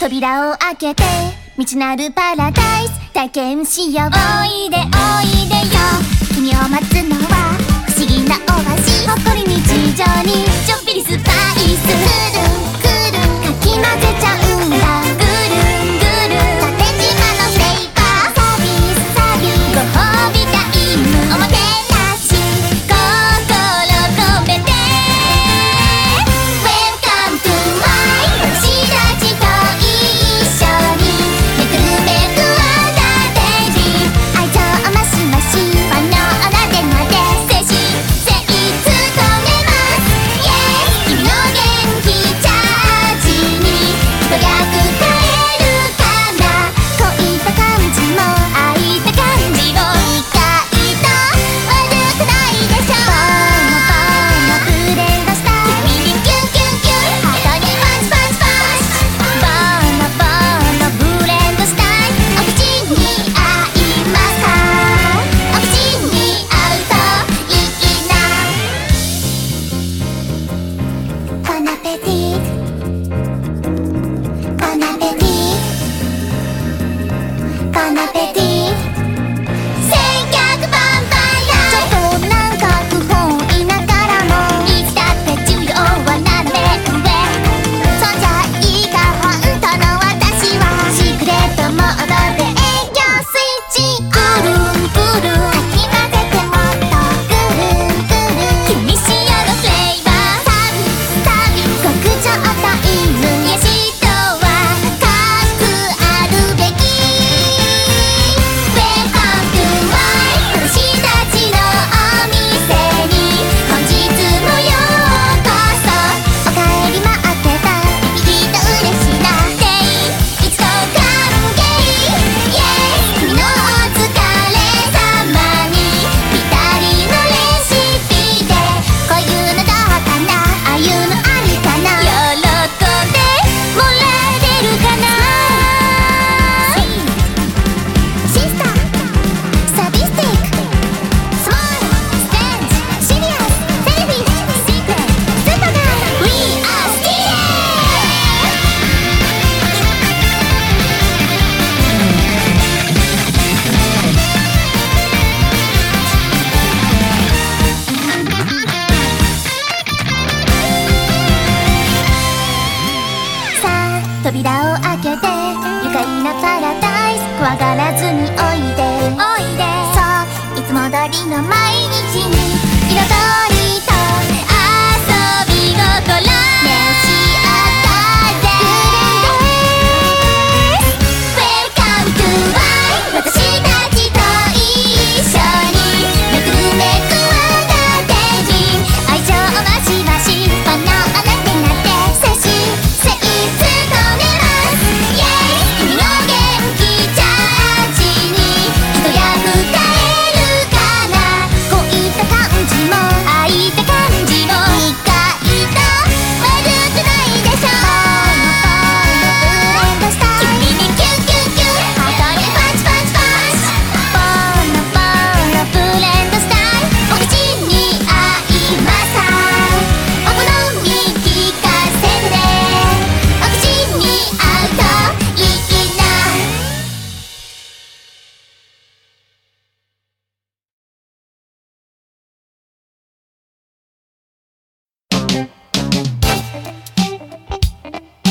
扉を開けて未知なるパラダイス体験しよう。おいでおいでよ、君を待つのは不思議なオアシス。誇り日常にちょっぴりスパイス。くるくるかき混ぜちゃうんだ。ぐるんぐるん縦縞のフレイバー。サービスサービスご褒美タイム。おもてなし心込めて Welcome to my 私たちと一緒にめくるめくワンダーデイリー。愛情をマシマシファンのおなでなで精神誠意務めます。 Yes 君の元気チャージに一役買えるかな。恋った感じも愛った感じも意外と悪くないでしょ。ボーノボーノブレンドしたい耳にキュンキュンキュンハートにパンチパンチパンチ。ボーノボーノブレンドしたい。お口に合いますか？お口に合うといいな。ボナペティボナペティボナペティ千脚バンパイア。ちょっとなんか不本意ながらもいつだって重要は斜め上。そんじゃいいか本当の私はシークレットモードで営業スイッチ。ぐるんぐるんかき混ぜてもっとぐるんぐるん君仕様のフレイバー。サービスサービス極上タイム。癒しとはかくあるべき。Welcome to my 私たちのお店に本日もようこそ。おかえり待ってたきっと嬉しいな。デイ一度歓迎 Yes 君のお疲れ様にぴったりのレシピでこういうのどうかなああいうのありかな。喜んでもらえるかな。シスターサディスティックスモールステンジシリアスセルフィッシュシークレットスーパーガール We are Steven。さあ扉を開けて愉快なパラダイス怖がらずにおいでおいで。そういつも通りの毎日に彩りと遊び心召し上がれ。Welcome to my 私たちと一緒にめくるめくワンダーデイリー。愛情をマシマシファンのおなでなで精神誠意務めます。 Yes 君の元気チャージに一役買えるかな。こういった感じも愛った感じも意外と悪くないでしょ。ボーノボーノブレンドしたい君にキュンキュンキュンハートにパンチパンチパンチ。ボーノボーノブレンドしたい。お口に合いますか？お好み聞かせてね。お口に合うといいな。